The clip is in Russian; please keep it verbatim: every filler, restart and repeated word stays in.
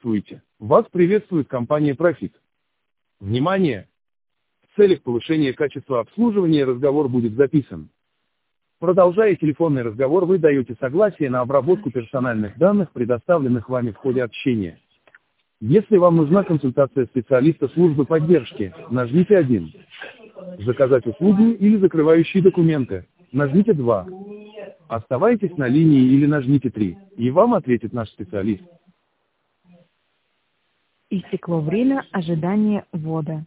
Приветствуйте! Вас приветствует компания Profit. Внимание! В целях повышения качества обслуживания разговор будет записан. Продолжая телефонный разговор, вы даете согласие на обработку персональных данных, предоставленных вами в ходе общения. Если вам нужна консультация специалиста службы поддержки, нажмите один. Заказать услугу или закрывающие документы, нажмите два. Оставайтесь на линии или нажмите три, и вам ответит наш специалист. Истекло время ожидания ввода.